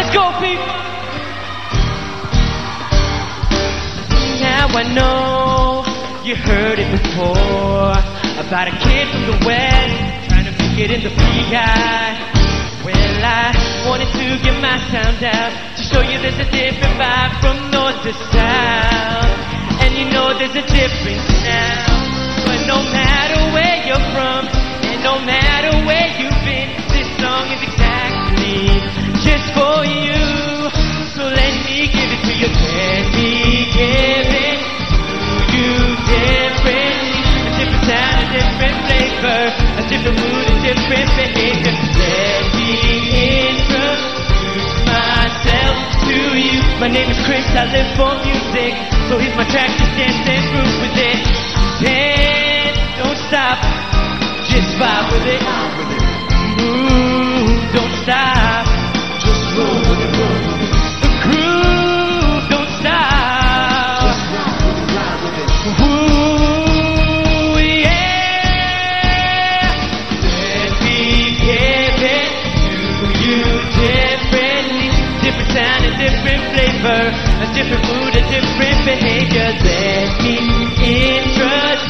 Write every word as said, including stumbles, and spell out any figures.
go, people! Now I know you heard it before about a kid from the West trying to make it in the P I. Well, I wanted to get my sound out to show you there's a different vibe from north to south. And you know there's a difference now. But no matter where you're from, and no matter where you've been, this song is exactly just for you. So let me give it to you. Let me give it to you differently. A different sound, a different flavor, a different mood, a different behavior. Let me introduce myself to you. My name is Chris, I live for music. So here's my track, just dance and groove with it. Dance, don't stop, just vibe with it. Move, don't stop, just roll with it, roll with it. Groove, don't stop, just ride with it, ride with it. Ooh, yeah. Let me give it to you differently. Different sound, a different flavor, a different mood, a different behavior. Let me introduce